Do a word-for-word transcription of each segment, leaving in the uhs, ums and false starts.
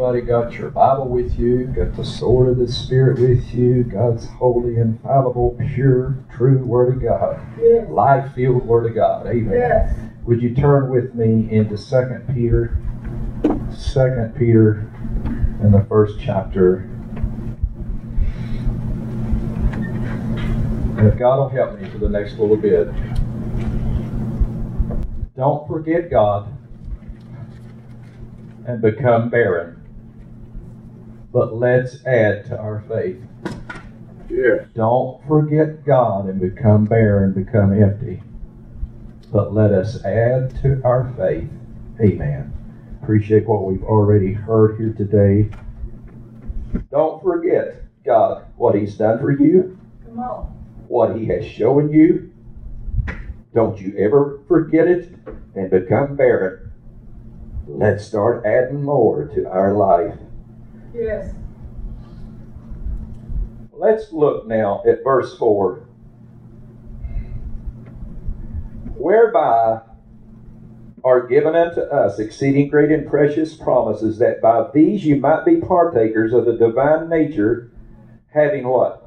everybody got your Bible with you, got the sword of the Spirit with you, God's holy, infallible, pure, true Word of God, yes. life-filled Word of God. Amen. Yes. Would you turn with me into Second Peter, Second Peter in the first chapter. And if God will help me for the next little bit, don't forget God and become barren, but let's add to our faith. Yes. Don't forget God and become barren, become empty, but let us add to our faith. Amen. Appreciate what we've already heard here today. Don't forget God, what He's done for you, Come on. what He has shown you. Don't you ever forget it and become barren. Let's start adding more to our life. Yes. Let's look now at verse four. Whereby are given unto us exceeding great and precious promises, that by these you might be partakers of the divine nature, having what?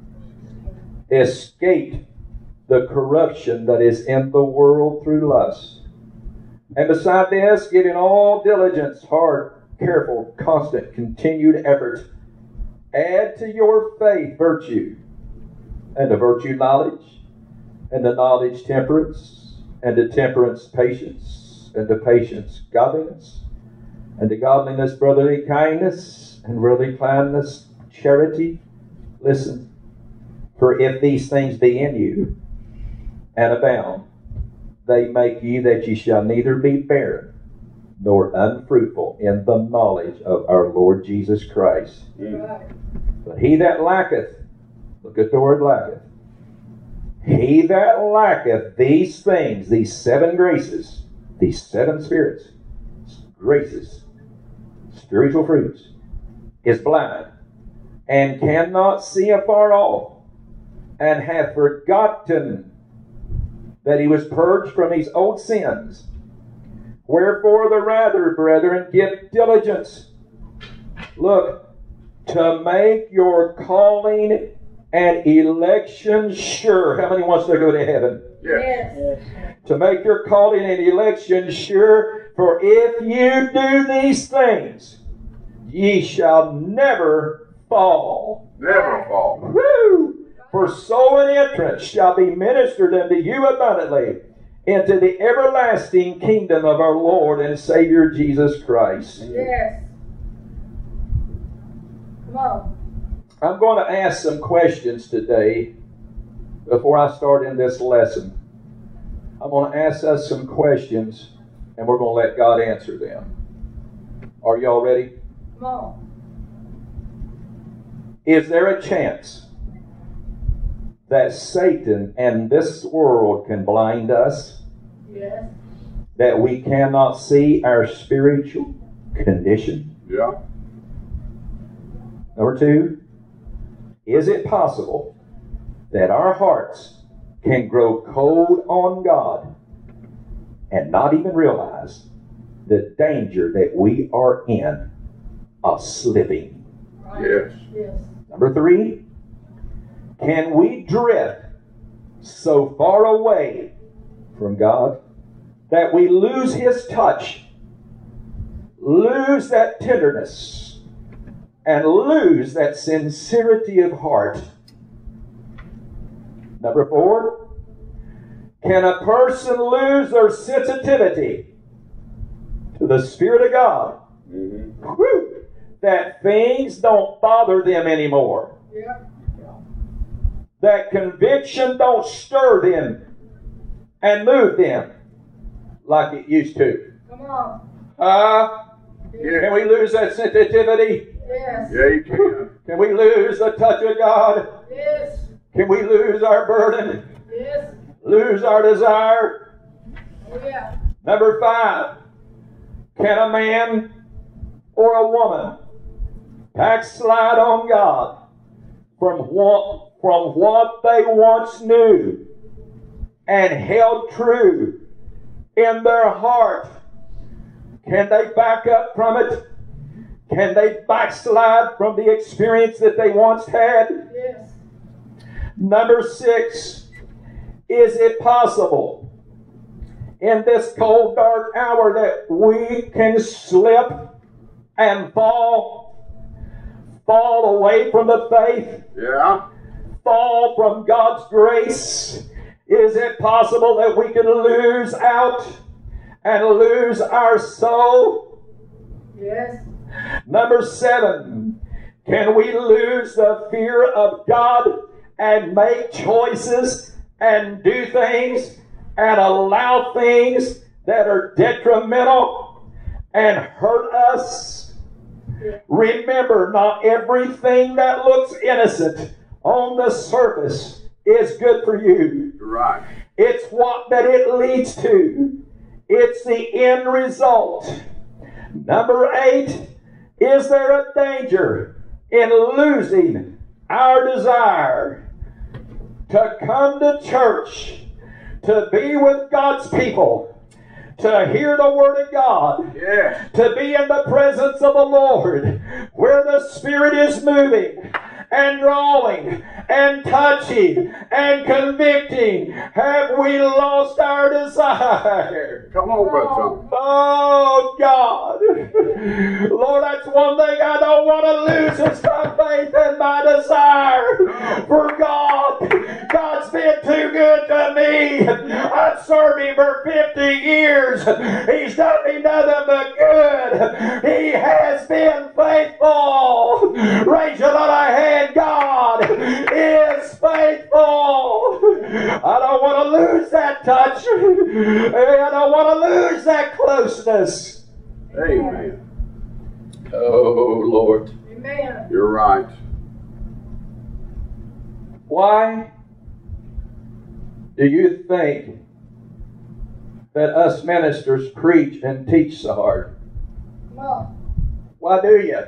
Escaped the corruption that is in the world through lust. And beside this, giving all diligence, hard, careful, constant, continued effort, add to your faith virtue, and to virtue knowledge, and to knowledge temperance, and to temperance patience, and to patience godliness, and to godliness brotherly kindness, and brotherly kindness charity. Listen, for if these things be in you, and abound, they make you that ye shall neither be barren nor unfruitful in the knowledge of our Lord Jesus Christ. Right. But he that lacketh, look at the word lacketh, he that lacketh these things, these seven graces, these seven spirits, graces, spiritual fruits, is blind, and cannot see afar off, and hath forgotten that he was purged from his old sins. Wherefore the rather, brethren, give diligence, look, to make your calling and election sure. How many wants to go to heaven? Yes. Yes. To make your calling and election sure, for if you do these things, ye shall never fall. Never fall. Woo! For so an entrance shall be ministered unto you abundantly into the everlasting kingdom of our Lord and Savior Jesus Christ. Yes. Come on. I'm going to ask some questions today before I start in this lesson. I'm going to ask us some questions, and we're going to let God answer them. Are y'all ready? Come on. Is there a chance that Satan and this world can blind us, Yes. that we cannot see our spiritual condition? Yeah. Number two, is it possible that our hearts can grow cold on God and not even realize the danger that we are in of slipping? Right. Yes. Yes. Number three, can we drift so far away from God that we lose His touch, lose that tenderness, and lose that sincerity of heart? Number four, can a person lose their sensitivity to the Spirit of God? Mm-hmm. Whew, that things don't bother them anymore. Yeah. That conviction don't stir them and move them like it used to. Come on. Uh, Yeah. can we lose that sensitivity? Yes. Yeah, you can. Can we lose the touch of God? Yes. Can we lose our burden? Yes. Lose our desire? Oh yeah. Number five, can a man or a woman backslide on God from what, from what they once knew and held true in their heart? Can they back up from it? Can they backslide from the experience that they once had? Yes. Number six, is it possible in this cold, dark hour that we can slip and fall, fall away from the faith, Yeah. fall from God's grace? Is it possible that we can lose out and lose our soul? Yes. Number seven, can we lose the fear of God and make choices and do things and allow things that are detrimental and hurt us? Remember, not everything that looks innocent on the surface is good for you. You're right. It's what that it leads to. It's the end result. Number eight, is there a danger in losing our desire to come to church, to be with God's people, to hear the Word of God, Yeah. to be in the presence of the Lord, where the Spirit is moving and drawing and touching and convicting? Have we lost our desire? Come on, Brother Tom. Oh, God. Lord, that's one thing I don't want to lose is my faith and my desire for God. God's been too good to me. I've served Him for fifty years. He's done me nothing but good. He has been faithful. Raise your little hand. God is faithful. I don't want to lose that touch. I don't want to lose that closeness. Amen. Oh, Lord. Amen. You're right. Why do you think that us ministers preach and teach so hard? Come on. Why do you?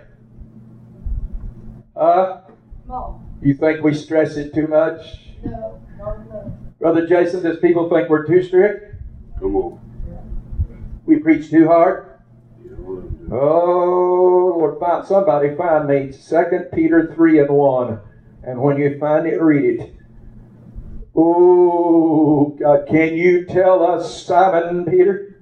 Uh, Come on. you think we stress it too much? No. No, no. Brother Jason, does people think we're too strict? Come on. We preach too hard? You know what I'm doing. Oh, Lord, find, somebody find me Second Peter three and one. And when you find it, read it. Oh, God, can you tell us, Simon Peter?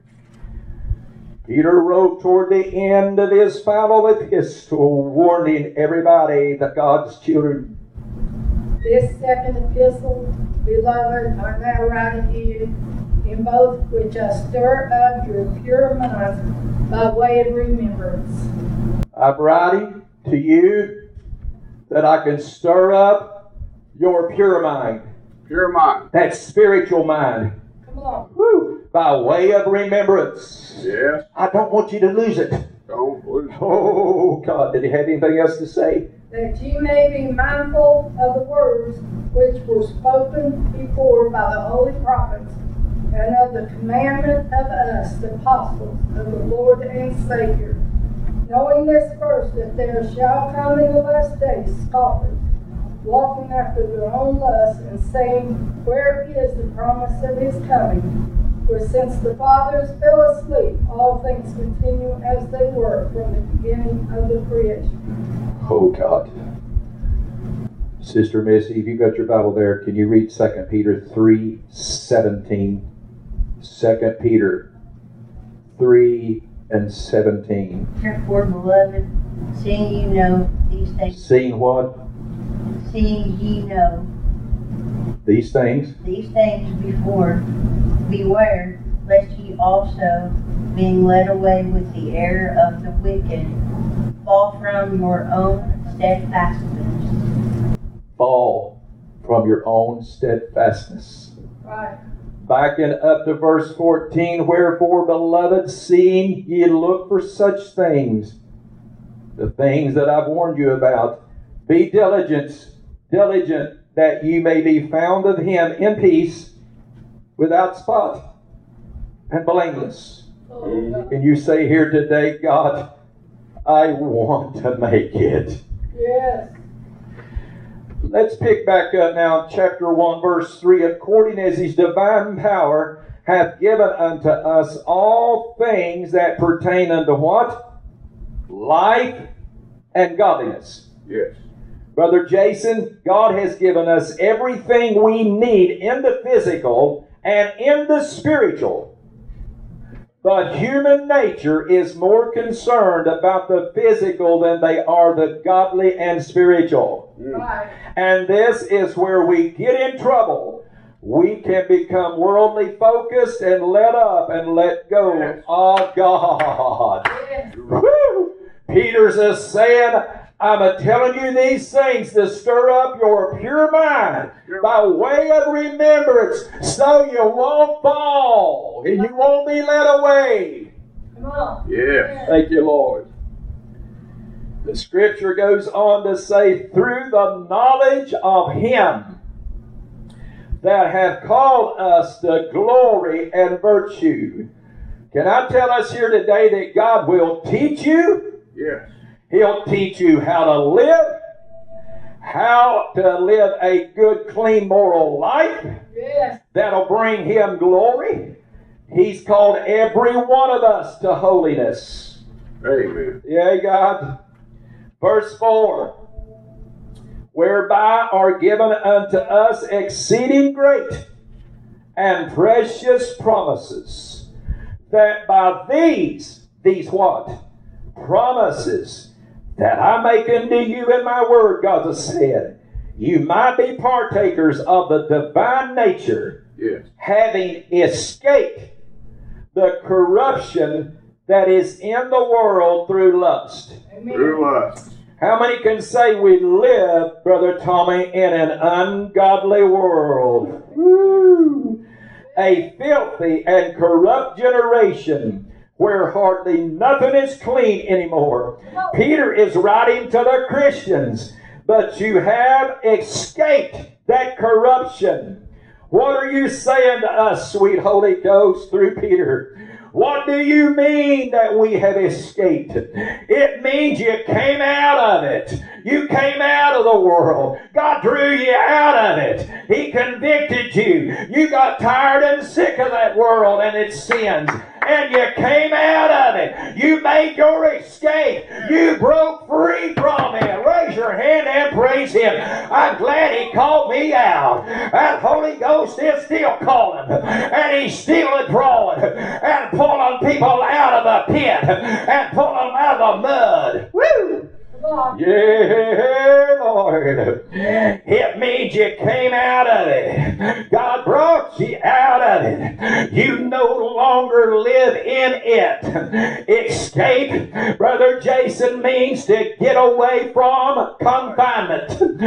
Peter wrote toward the end of his final epistle, warning everybody, that God's children. This second epistle, beloved, are now writing you, in both which I stir up your pure minds by way of remembrance. I'm writing to you that I can stir up your pure mind, Pure mind. that spiritual mind, Come on. whew, by way of remembrance. Yes. I don't want you to lose it. Don't lose. Oh, God, did he have anything else to say? That ye may be mindful of the words which were spoken before by the holy prophets, and of the commandment of us, the apostles of the Lord and Savior. Knowing this first, that there shall come in the last days scoffers, walking after their own lusts, and saying, where is the promise of his coming? For since the fathers fell asleep, all things continue as they were from the beginning of the creation. Oh, God. Sister Missy, if you've got your Bible there, can you read Second Peter three seventeen? Second Peter three and seventeen. Therefore, beloved, seeing you know these things, Seeing what? seeing ye know These things. these things before, beware lest ye also, being led away with the error of the wicked, fall from your own steadfastness. Fall from your own steadfastness. Right. Backing up to verse fourteen, wherefore, beloved, seeing ye look for such things, the things that I've warned you about, be diligent, diligent that ye may be found of him in peace, without spot and blameless. Oh, God. And you say here today, God, I want to make it. Yes. Let's pick back up now, chapter one, verse three. According as his divine power hath given unto us all things that pertain unto what? life and godliness. Yes. Brother Jason, God has given us everything we need in the physical and in the spiritual. But human nature is more concerned about the physical than they are the godly and spiritual. Right. And this is where we get in trouble. We can become worldly focused and let up and let go Yes. of God. Yes. Woo! Peter's just saying, I'm a telling you these things to stir up your pure mind by way of remembrance, so you won't fall and you won't be led away. Come on. Yes. Thank you, Lord. The scripture goes on to say, through the knowledge of Him that hath called us to glory and virtue. Can I tell us here today that God will teach you? Yes. He'll teach you how to live, how to live a good, clean, moral life Yes. that'll bring Him glory. He's called every one of us to holiness. Amen. Yea, God. Verse four. Whereby are given unto us exceeding great and precious promises, that by these, these what? Promises that I make unto you in my word, God has said, you might be partakers of the divine nature, Yes. having escaped the corruption that is in the world through lust. Amen. Through us. How many can say we live, Brother Tommy, in an ungodly world? Woo! A filthy and corrupt generation where hardly nothing is clean anymore. Peter is writing to the Christians, but you have escaped that corruption. What are you saying to us, sweet Holy Ghost, through Peter? What do you mean that we have escaped? It means you came out of it. You came out of the world. God drew you out of it. He convicted you. You got tired and sick of that world and its sins, and you came out of it. You made your escape. You broke free from it. Raise your hand and praise Him. I'm glad He called me out. That Holy Ghost is still calling, and He's still drawing and pulling people out of the pit and pulling them out of the mud. Woo! Come on. Yeah, Lord. It means you came out of it. God brought you out of it. You no longer live in it. Escape, Brother Jason, means to get away from confinement,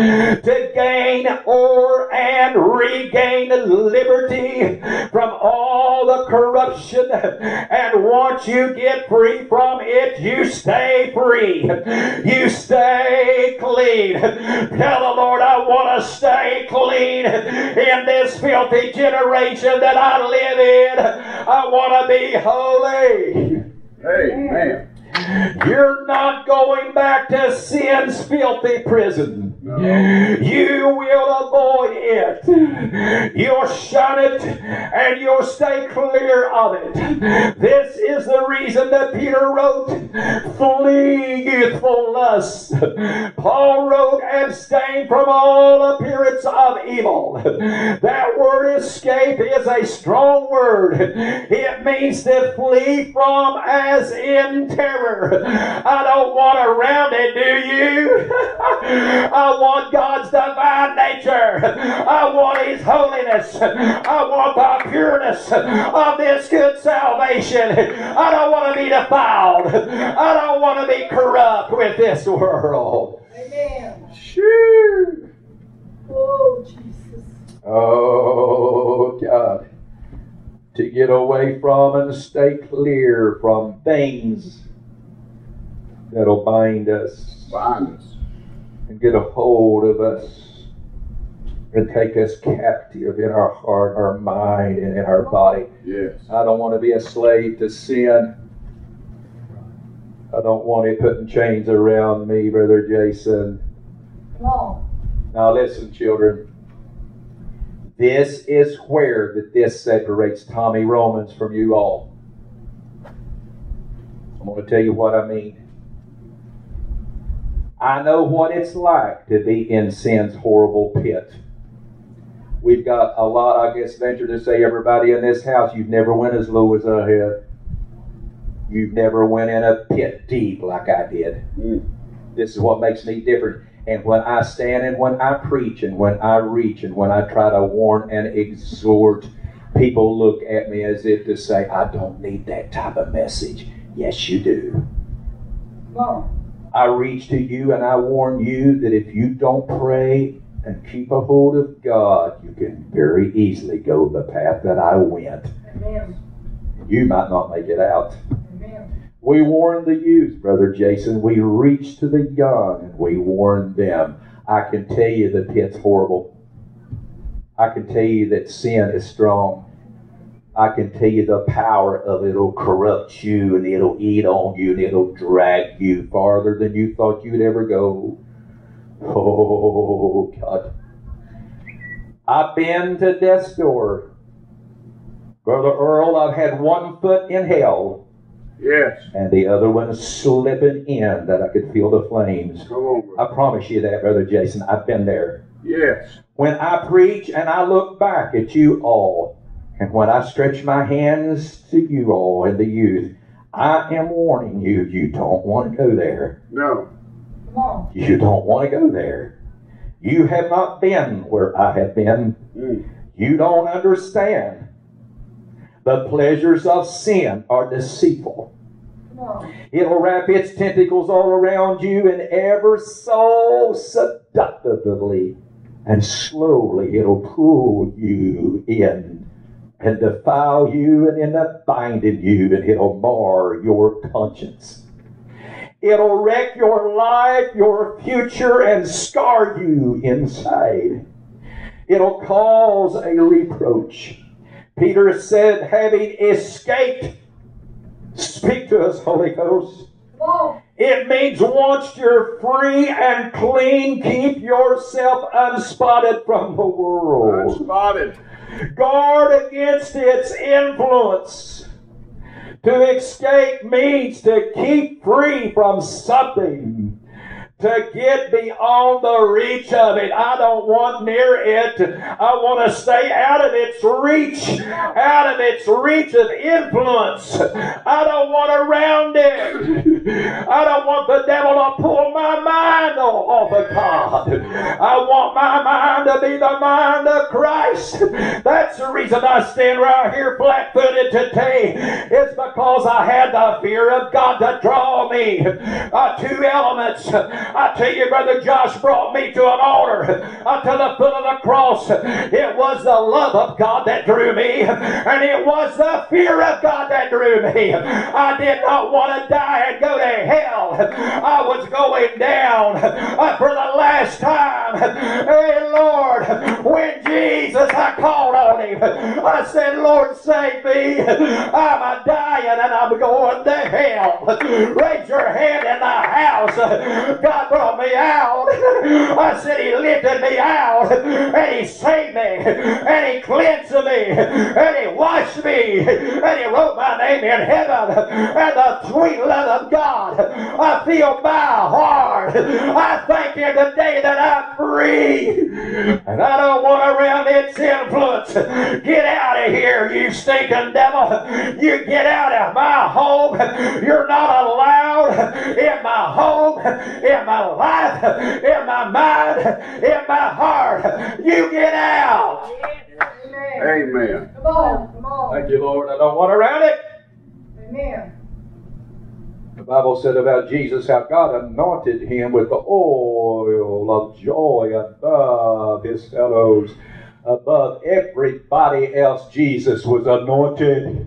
to gain or and regain liberty from all the corruption. And once you get free from it, you stay free. You stay clean. Tell the Lord, I want to stay clean in this filthy generation that I live in. I want to be holy. Amen. You're not going back to sin's filthy prison. No. You will avoid it. You'll shun it and you'll stay clear of it. This is the reason that Peter wrote, flee youthful lust. Paul wrote, abstain from all appearance of evil. That word escape is a strong word. It means to flee from as in terror. I don't want around it, do you? I want God's divine nature. I want His holiness. I want the pureness of this good salvation. I don't want to be defiled. I don't want to be corrupt with this world. Amen. Shoo. Oh, Jesus. Oh, God. To get away from and stay clear from things that'll bind us Bind us. and get a hold of us and take us captive in our heart, our mind, and in our body. Yes. I don't want to be a slave to sin. I don't want it putting chains around me, Brother Jason. Come on. Now listen, children. This is where that this separates Tommy Romans from you all. I'm going to tell you what I mean. I know what it's like to be in sin's horrible pit. We've got a lot, I guess, venture to say, everybody in this house, you've never went as low as I have. You've never went in a pit deep like I did. Mm. This is what makes me different. And when I stand and when I preach and when I reach and when I try to warn and exhort, people look at me as if to say, I don't need that type of message. Yes, you do. Come on. I reach to you and I warn you that if you don't pray and keep a hold of God, you can very easily go the path that I went. Amen. You might not make it out. Amen. We warn the youth, Brother Jason. We reach to the young and we warn them. I can tell you the pit's horrible. I can tell you that sin is strong. I can tell you the power of it will corrupt you and it'll eat on you and it'll drag you farther than you thought you'd ever go. Oh, God. I've been to death's door. Brother Earl, I've had one foot in hell. Yes. And the other one slipping in that I could feel the flames. Come on, brother. I promise you that, Brother Jason. I've been there. Yes. When I preach and I look back at you all, and when I stretch my hands to you all and the youth, I am warning you, you don't want to go there. No. Come on. You don't want to go there. You have not been where I have been. Mm. You don't understand. The pleasures of sin are deceitful. Come on. It'll wrap its tentacles all around you and ever so seductively and slowly it'll pull you in and defile you and end up binding you and it'll mar your conscience. It'll wreck your life, your future, and scar you inside. It'll cause a reproach. Peter said, having escaped, speak to us, Holy Ghost. Come on. It means once you're free and clean, keep yourself unspotted from the world. Unspotted. Guard against its influence. To escape means to keep free from something. To get beyond the reach of it. I don't want near it. I want to stay out of its reach. Out of its reach of influence. I don't want around it. I don't want the devil to pull my mind off of God. I want my mind to be the mind of Christ. That's the reason I stand right here flat-footed today. It's because I had the fear of God to draw me. Uh, two elements. I tell you, Brother Josh brought me to an altar, uh, to the foot of the cross. It was the love of God that drew me, and it was the fear of God that drew me. I did not want to die and go to hell. I was going down uh, for the last time. Hey, Lord, when Jesus, I called on him. I said, Lord, save me. I'm a dying and I'm going to hell. Raise your hand in the house. God brought me out. I said he lifted me out and he saved me and he cleansed me and he washed me and he wrote my name in heaven, and the sweet love of God I feel my heart. I thank you today that I'm free and I don't want around its influence. Get out of here, you stinking devil. You get out of my home. You're not allowed in my home, in my life, in my mind, in my heart. You get out. Amen. Amen. Come on. Come on. Thank you, Lord. I don't want around it. Amen. The Bible said about Jesus how God anointed him with the oil of joy above his fellows. Above everybody else, Jesus was anointed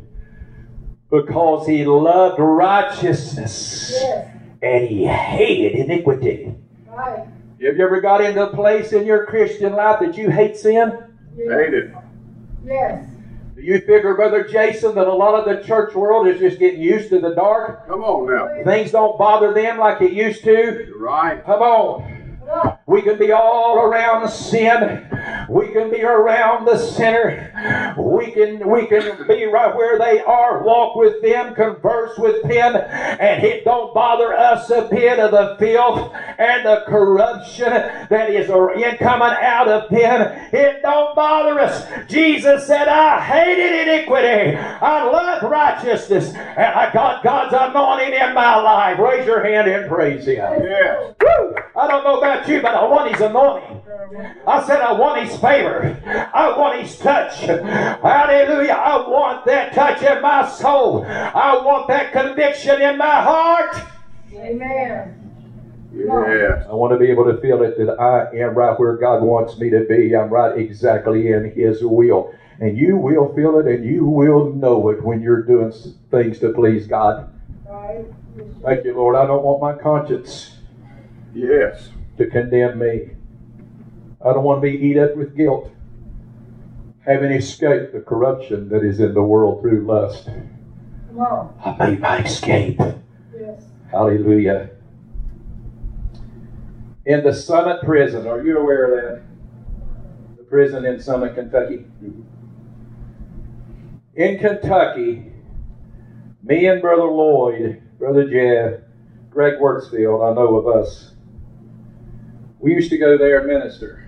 because he loved righteousness. Yes. And he hated iniquity. Right. Have you ever got into a place in your Christian life that you hate sin? Yes. Hate it. Yes. Do you figure, Brother Jason, that a lot of the church world is just getting used to the dark? Come on now. Things don't bother them like it used to? You're right. Come on. Come on. We can be all around sin. We can be around the sinner. We can, we can be right where they are, walk with them, converse with them, and it don't bother us a bit of the filth and the corruption that is coming out of them. It don't bother us. Jesus said, I hated iniquity. I love righteousness. And I got God's anointing in my life. Raise your hand and praise Him. Yes. Woo! I don't know about you, but I want His anointing. I said I want His favor. I want His touch. Hallelujah. I want that touch in my soul. I want that conviction in my heart. Amen. Yes. I want to be able to feel it that I am right where God wants me to be. I'm right exactly in His will. And you will feel it and you will know it when you're doing things to please God. Right. Thank you, Lord. I don't want my conscience Yes. to condemn me. I don't want to be eat up with guilt, having escaped the corruption that is in the world through lust. Come on. I made my escape. Yes. Hallelujah. In the Summit prison, are you aware of that? The prison in Summit, Kentucky. In Kentucky, me and Brother Lloyd, Brother Jeff, Greg Wurtzfield, I know of us, we used to go there and minister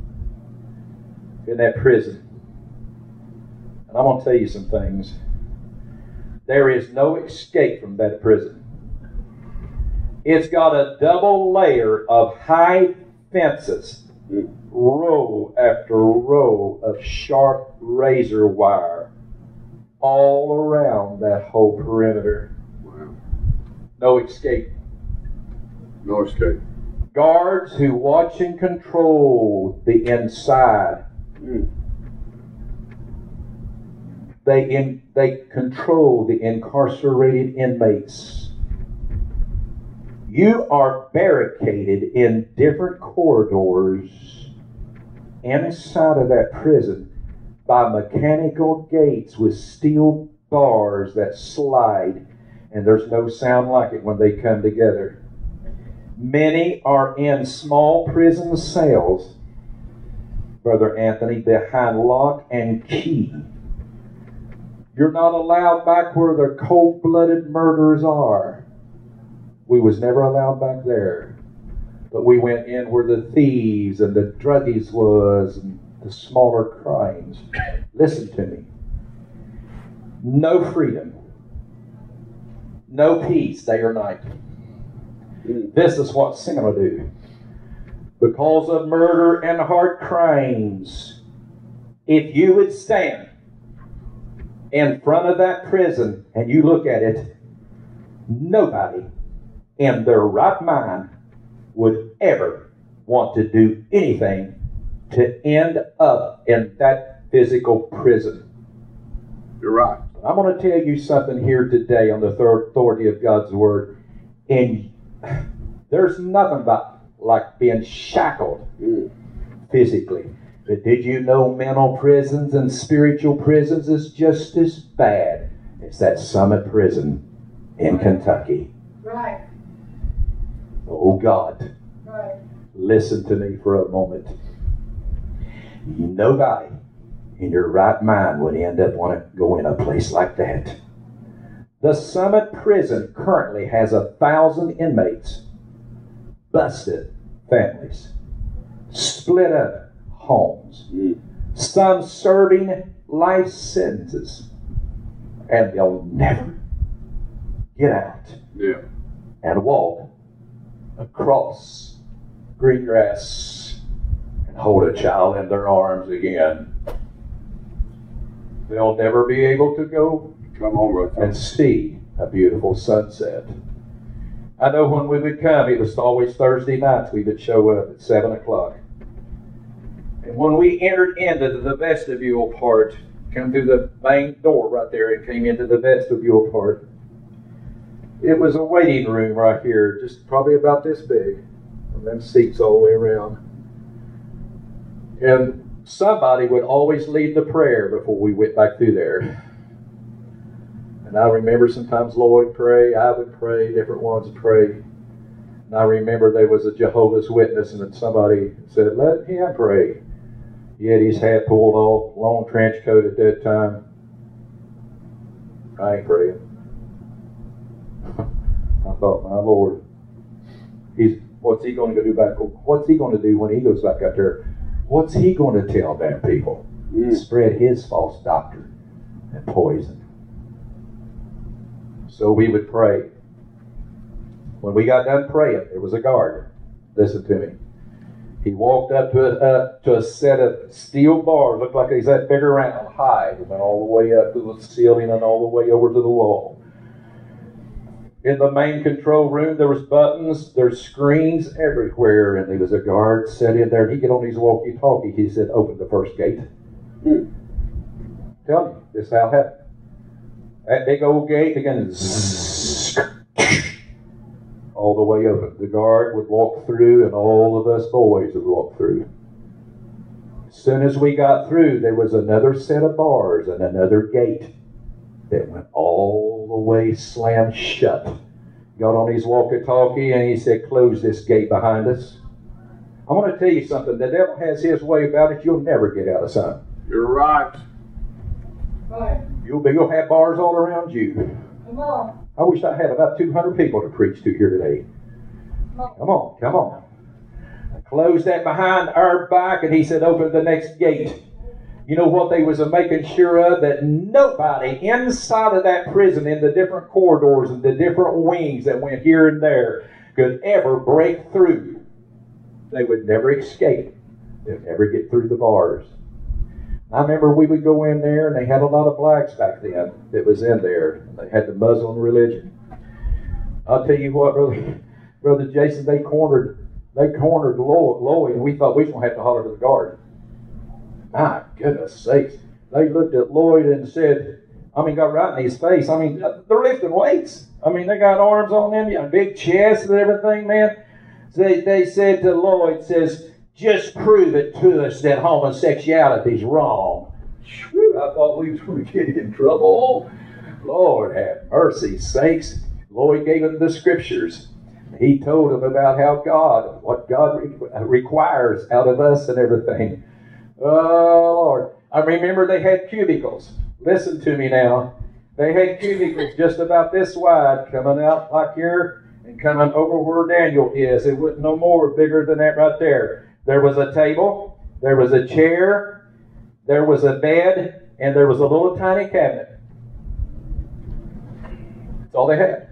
in that prison. And I'm going to tell you some things. There is no escape from that prison. It's got a double layer of high fences, row after row of sharp razor wire all around that whole perimeter. Wow. No escape. No escape. Guards who watch and control the inside. Mm. They in, they control the incarcerated inmates. You are barricaded in different corridors inside of that prison by mechanical gates with steel bars that slide, and there's no sound like it when they come together. Many are in small prison cells, Brother Anthony, behind lock and key. You're not allowed back where the cold-blooded murderers are. We was never allowed back there. But we went in where the thieves and the druggies was and the smaller crimes. Listen to me. No freedom. No peace day or night. This is what sin will do. Because of murder and hard crimes, if you would stand in front of that prison and you look at it, nobody in their right mind would ever want to do anything to end up in that physical prison. You're right. I'm going to tell you something here today on the third authority of God's Word. And there's nothing about like being shackled Mm. physically. But did you know mental prisons and spiritual prisons is just as bad as that Summit prison in Kentucky? Right. Oh God, Right. listen to me for a moment. Nobody in your right mind would end up want to go in a place like that. The Summit prison currently has a thousand inmates, busted families, split up homes, Mm. some serving life sentences, and they'll never get out Yeah. and walk across green grass and hold a child in their arms again. They'll never be able to go Come on, brother. and see a beautiful sunset. I know when we would come, it was always Thursday nights we would show up at seven o'clock. And when we entered into the vestibule part, come through the main door right there and came into the vestibule part, it was a waiting room right here, just probably about this big, and then seats all the way around. And somebody would always lead the prayer before we went back through there. And I remember sometimes Lloyd pray, I would pray, different ones would pray. And I remember there was a Jehovah's Witness and then somebody said, let him pray. He had his hat pulled off, long trench coat at that time. I ain't praying. I thought, my Lord, he's what's he going to do back? What's he going to do when he goes back out there? What's he going to tell them people? Mm. Spread his false doctrine and poison. So we would pray. When we got done praying, there was a guard. Listen to me. He walked up to a, uh, to a set of steel bars, looked like he's that big around, high, and went all the way up to the ceiling and all the way over to the wall. In the main control room, there was buttons, there's screens everywhere, and there was a guard set in there. And he'd get on his walkie-talkie. He said, "Open the first gate." Hmm. Tell me, this is how it happened. That big old gate began to zzz, all the way open. The guard would walk through, and all of us boys would walk through. As soon as we got through, there was another set of bars and another gate that went all the way slammed shut. Got on his walkie-talkie and he said, "Close this gate behind us." I want to tell you something. The devil has his way about it. You'll never get out of something. You're right. Right. You'll be, you'll have bars all around you. Come on. I wish I had about two hundred people to preach to here today. Come on, come on. I closed that behind our back, and he said, "Open the next gate." You know what they was making sure of? That nobody inside of that prison, in the different corridors and the different wings that went here and there, could ever break through. They would never escape. They'd never get through the bars. I remember we would go in there, and they had a lot of blacks back then that was in there. They had the Muslim religion. I'll tell you what, brother, brother Jason, they cornered, they cornered Lloyd, Lloyd, and we thought we was gonna have to holler to the guard. My goodness sakes! They looked at Lloyd and said, I mean, got right in his face. I mean, they're lifting weights. I mean, they got arms on them, a big chest and everything, man. So they, they said to Lloyd, says, "Just prove it to us that homosexuality's wrong." Whew, I thought we was going to get in trouble. Lord have mercy sakes. Lloyd gave them the scriptures. He told them about how God, what God re- requires out of us and everything. Oh, Lord. I remember they had cubicles. Listen to me now. They had cubicles just about this wide, coming out like here and coming over where Daniel is. It wasn't no more bigger than that right there. There was a table, there was a chair, there was a bed, and there was a little tiny cabinet. That's all they had.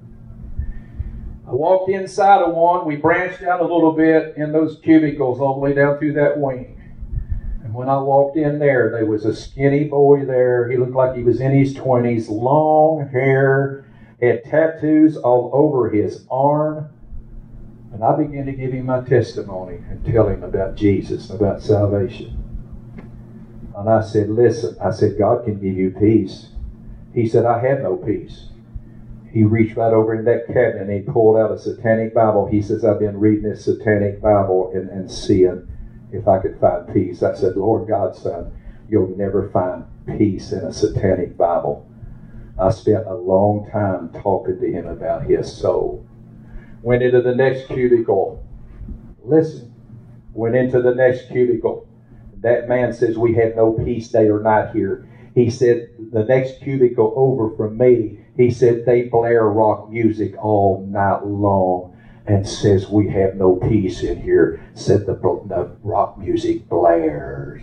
I walked inside of one. We branched out a little bit in those cubicles all the way down through that wing. And when I walked in there, there was a skinny boy there. He looked like he was in his twenties, long hair, had tattoos all over his arm. And I began to give him my testimony and tell him about Jesus, about salvation. And I said, "Listen," I said, "God can give you peace." He said, "I have no peace." He reached right over in that cabinet and he pulled out a satanic Bible. He says, "I've been reading this satanic Bible and, and seeing if I could find peace." I said, "Lord God, son, you'll never find peace in a satanic Bible." I spent a long time talking to him about his soul. Went into the next cubicle. Listen. Went into the next cubicle. That man says, "We have no peace day or night here." He said, the next cubicle over from me, he said, they blare rock music all night long. And says, "We have no peace in here." Said the, the rock music blares.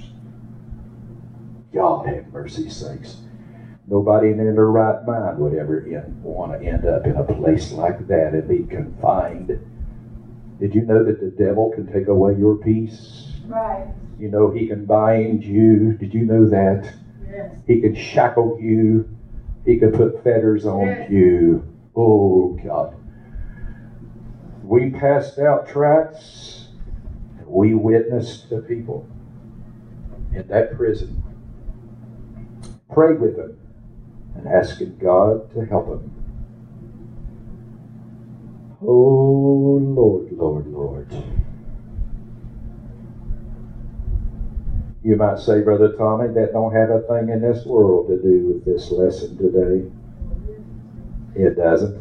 God have mercy sakes. Nobody in their right mind would ever in, want to end up in a place like that and be confined. Did you know that the devil can take away your peace? Right. You know he can bind you. Did you know that? Yes. He can shackle you. He can put fetters on Yes. you. Oh, God. We passed out tracts. And we witnessed to people in that prison. Prayed with them and asking God to help them. Oh, Lord, Lord, Lord. You might say, Brother Tommy, that don't have a thing in this world to do with this lesson today. It doesn't.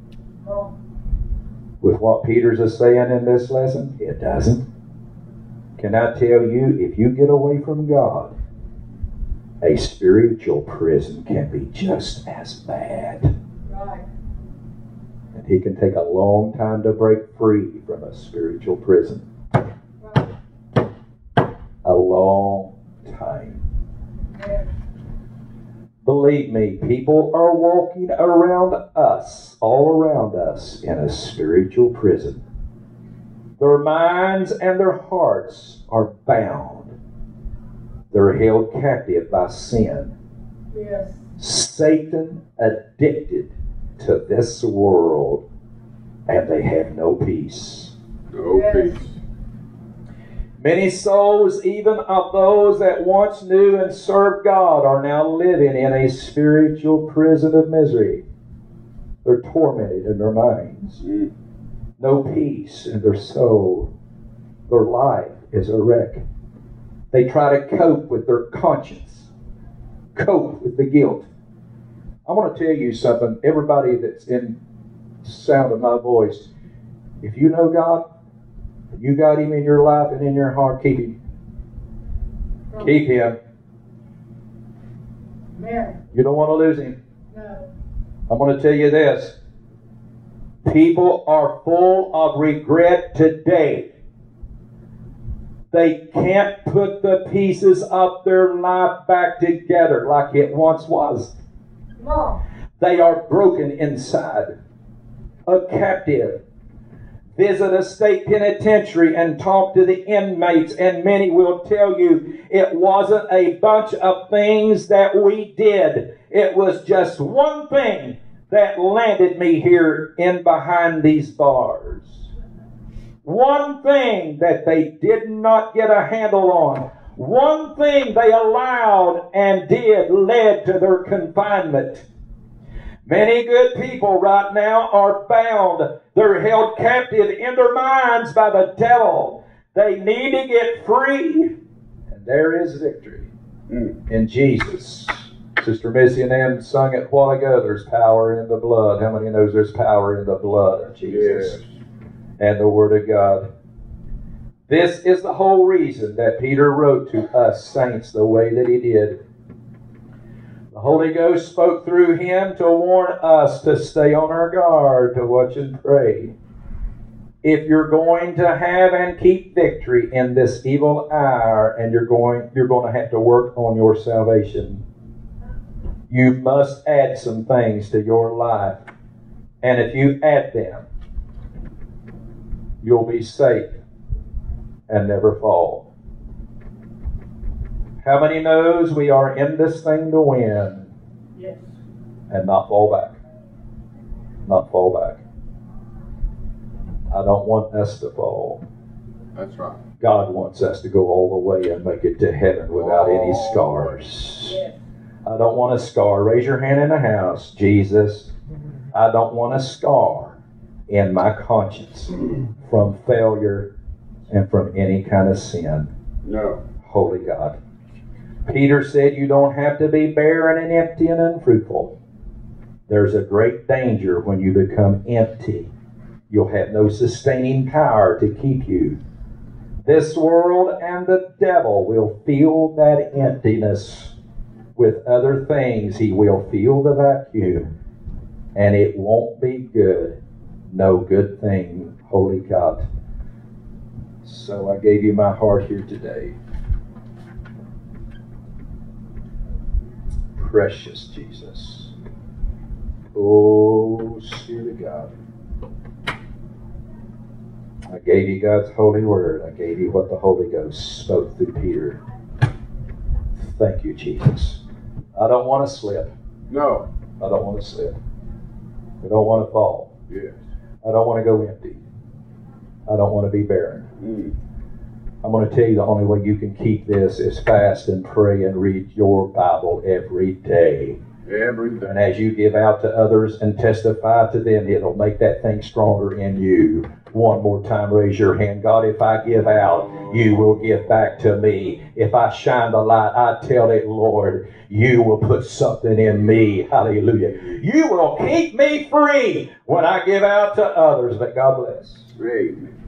Oh. With what Peter's is saying in this lesson, it doesn't. Can I tell you, if you get away from God, a spiritual prison can be just as bad. Right. And he can take a long time to break free from a spiritual prison. Right. A long time. Yes. Believe me, people are walking around us, all around us, in a spiritual prison. Their minds and their hearts are bound. They're held captive by sin. Yes. Satan addicted to this world, and they have no peace. No Yes. peace. Many souls, even of those that once knew and served God, are now living in a spiritual prison of misery. They're tormented in their minds. Mm. No peace in their soul. Their life is a wreck. They try to cope with their conscience, cope with the guilt. I want to tell you something, everybody that's in the sound of my voice, if you know God, you got Him in your life and in your heart, keep Him. Keep Him. Amen. You don't want to lose Him. No. I'm going to tell you this. People are full of regret today. They can't put the pieces of their life back together like it once was. Come on. They are broken inside. A captive. Visit a state penitentiary and talk to the inmates, and many will tell you it wasn't a bunch of things that we did. It was just one thing that landed me here in behind these bars. One thing that they did not get a handle on. One thing they allowed and did led to their confinement. Many good people right now are bound. They're held captive in their minds by the devil. They need to get free. And there is victory Mm. in Jesus. Sister Missy and them sung it a while ago. There's power in the blood. How many knows there's power in the blood of Jesus? Yes. And the Word of God. This is the whole reason that Peter wrote to us saints the way that he did. The Holy Ghost spoke through him to warn us to stay on our guard, to watch and pray. If you're going to have and keep victory in this evil hour, and you're going, you're going to have to work on your salvation, you must add some things to your life. And if you add them, you'll be safe and never fall. How many knows we are in this thing to win? Yes. And not fall back. Not fall back. I don't want us to fall. That's right. God wants us to go all the way and make it to heaven without any scars. Yes. I don't want a scar. Raise your hand in the house. Jesus, I don't want a scar in my conscience from failure and from any kind of sin. No. Holy God. Peter said you don't have to be barren and empty and unfruitful. There's a great danger when you become empty. You'll have no sustaining power to keep you. This world and the devil will fill that emptiness with other things. He will fill the vacuum, and it won't be good. No good thing, Holy God. So I gave you my heart here today. Precious Jesus. Oh, Spirit of God. I gave you God's holy word. I gave you what the Holy Ghost spoke through Peter. Thank you, Jesus. I don't want to slip. No. I don't want to slip. I don't want to fall. Yes. I don't want to go empty. I don't want to be barren. Mm. I'm going to tell you the only way you can keep this is fast and pray and read your Bible every day. Every day. And as you give out to others and testify to them, it'll make that thing stronger in you. One more time, raise your hand. God, if I give out, you will give back to me. If I shine the light, I tell it, Lord, you will put something in me. Hallelujah. You will keep me free when I give out to others. But God bless. Amen.